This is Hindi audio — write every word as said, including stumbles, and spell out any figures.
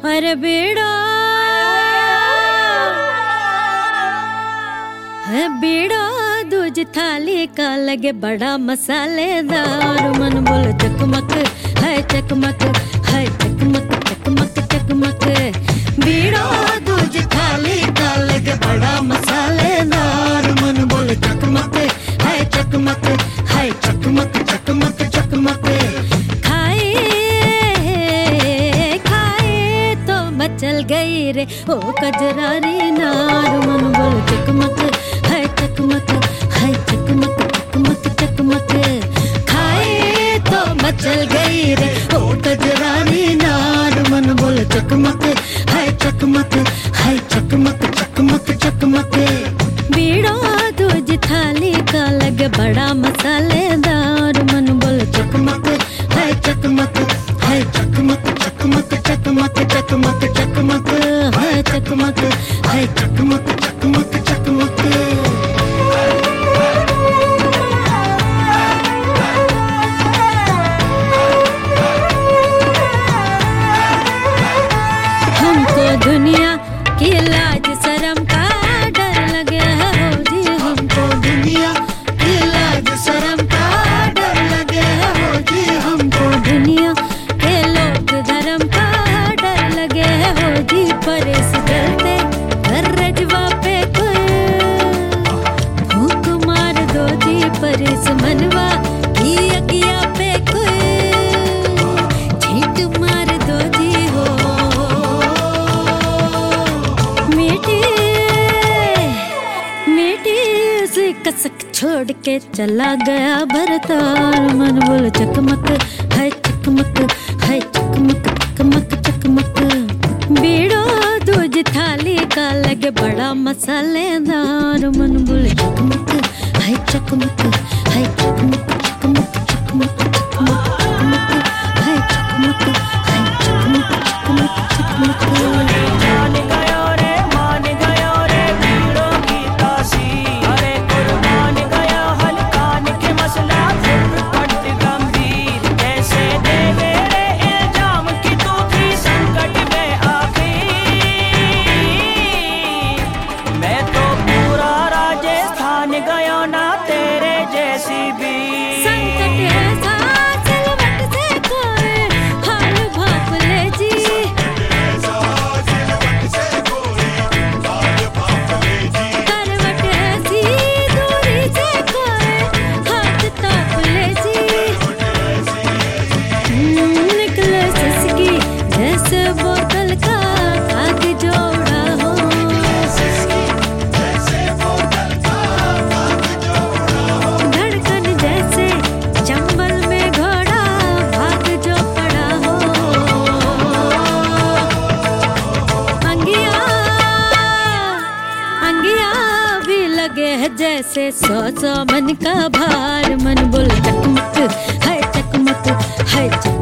अरे बेड़ा है बेड़ा दूज थाली का लगे बड़ा मसालेदार। मन बोल चकमक है चकमक है चकमक चकमक चकमक। बेड़ा दूज थाली का लगे बड़ा मसालेदार। मन बोल चकमक है चकमक है चकमक चकमक चकमक। खाए खाए तो मचल गई रे ओ कजरारी नार। मन बोल चकमक है चकमक है चकमक चकमक चकमक। खाए तो मचल गई रे ओ कजरारी नार। मन बोल चकमक है चकमक है चकमक चकमक चकमक। बीड़ा दूज थाली का लगे बड़ा मसालेदार। मन बोल चकमक है चकमक है चकमक चकमक चकमक चकमक चकमक है चकमक है चकमक चकमक चकमक। हमको दुनिया की लाज शर्म का डर लगे है हो जी। हमको दुनिया की लाज शर्म का डर लगे है हो जी। हमको दुनिया के लोग धर्म का डर लगे है हो जी। परेश चलते हर रजवा पे कोई भूख मार दो जी। परेश मनवा की अगिया पे कोई झीट मार दो जी हो। मीठी मीठी से कसक छोड़ के चला गया भरतार। मन बोल चकमक है चकमक है चकमक चकमक चकमक। बीड़ा दूज थाली का लगे बड़ा मसालेदार। मन बोल चकमक है चकमक है चकमक चकमक चकमक चकमक चकमक है चकमक है चकमक चकमक चकमक। मान गयो रे मान गयो रे भीड़ों की तासी। अरे कुर्बान गया हलकान के मसला फिर कट गंभीर। कैसे देवे रे इल्जाम की तू थी संकट में आखिर। मैं तो पूरा राजस्थान गयो ना तेरे जैसी भी। संकट ऐसा सिलवट से कोई हाल भाप ले जी। करवट ऐसी दूरी से कोई हाथ ताप ले जी। निकले सिसकी जैसे बोतल का काग जोड़ा हो। धड़कन जैसे चंबल में घोड़ा भाग जो पड़ा हो। अंगिया अंगिया भी लगे है जैसे सौ सौ मन का भार। मन बोल चकमक है चकमक है चकमक